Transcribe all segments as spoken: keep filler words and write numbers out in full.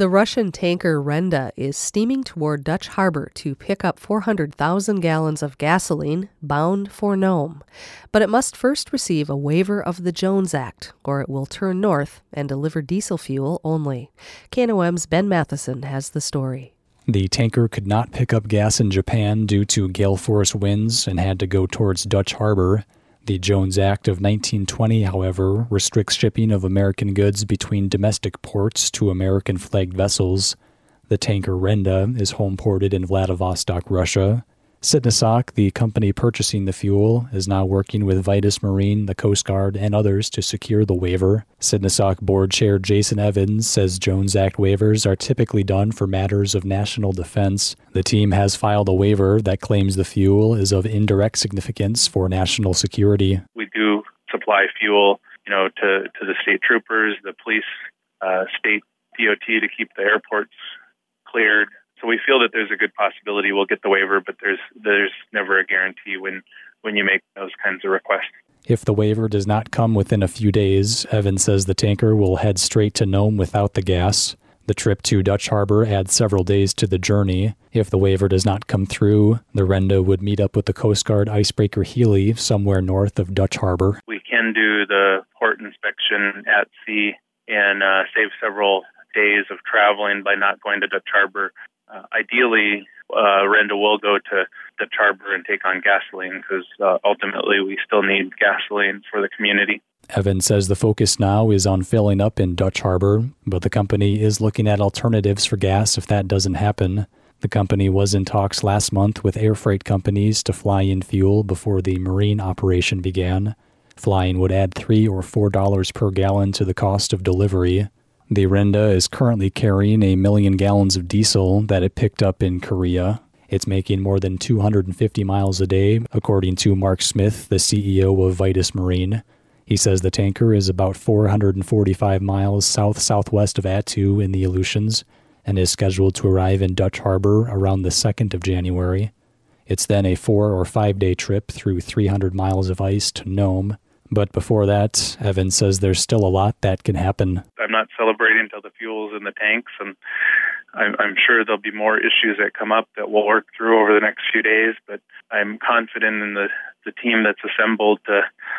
The Russian tanker Renda is steaming toward Dutch Harbor to pick up four hundred thousand gallons of gasoline bound for Nome. But it must first receive a waiver of the Jones Act, or it will turn north and deliver diesel fuel only. K N O M's Ben Matheson has the story. The tanker could not pick up gas in Japan due to gale force winds and had to go towards Dutch Harbor. The Jones Act of nineteen twenty, however, restricts shipping of American goods between domestic ports to American-flagged vessels. The tanker Renda is home-ported in Vladivostok, Russia. Sitnasak, the company purchasing the fuel, is now working with Vitus Marine, the Coast Guard, and others to secure the waiver. Sitnasak Board Chair Jason Evans says Jones Act waivers are typically done for matters of national defense. The team has filed a waiver that claims the fuel is of indirect significance for national security. We do supply fuel, you know, to, to the state troopers, the police, uh, state D O T to keep the airports cleared. So we feel that there's a good possibility we'll get the waiver, but there's there's never a guarantee when, when you make those kinds of requests. If the waiver does not come within a few days, Evans says the tanker will head straight to Nome without the gas. The trip to Dutch Harbor adds several days to the journey. If the waiver does not come through, the Renda would meet up with the Coast Guard icebreaker Healy somewhere north of Dutch Harbor. We can do the port inspection at sea and uh, save several days of traveling by not going to Dutch Harbor. Uh, ideally, uh, Renda will go to Dutch Harbor and take on gasoline because uh, ultimately we still need gasoline for the community. Evans says the focus now is on filling up in Dutch Harbor, but the company is looking at alternatives for gas if that doesn't happen. The company was in talks last month with air freight companies to fly in fuel before the marine operation began. Flying would add three or four dollars per gallon to the cost of delivery. The Renda is currently carrying a million gallons of diesel that it picked up in Korea. It's making more than two hundred fifty miles a day, according to Mark Smith, the C E O of Vitus Marine. He says the tanker is about four hundred forty-five miles south-southwest of Attu in the Aleutians and is scheduled to arrive in Dutch Harbor around the second of January. It's then a four- or five-day trip through three hundred miles of ice to Nome. But before that, Evans says there's still a lot that can happen. I'm not celebrating until the fuel's in the tanks, and I'm, I'm sure there'll be more issues that come up that we'll work through over the next few days, but I'm confident in the, the team that's assembled to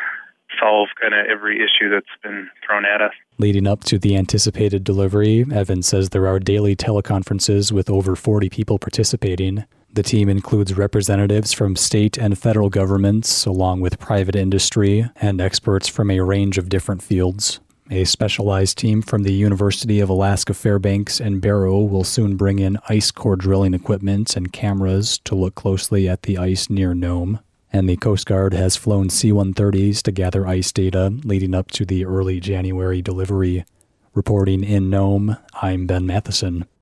solve kind of every issue that's been thrown at us. Leading up to the anticipated delivery, Evans says there are daily teleconferences with over forty people participating. The team includes representatives from state and federal governments, along with private industry and experts from a range of different fields. A specialized team from the University of Alaska Fairbanks and Barrow will soon bring in ice core drilling equipment and cameras to look closely at the ice near Nome. And the Coast Guard has flown C one thirties to gather ice data leading up to the early January delivery. Reporting in Nome, I'm Ben Matheson.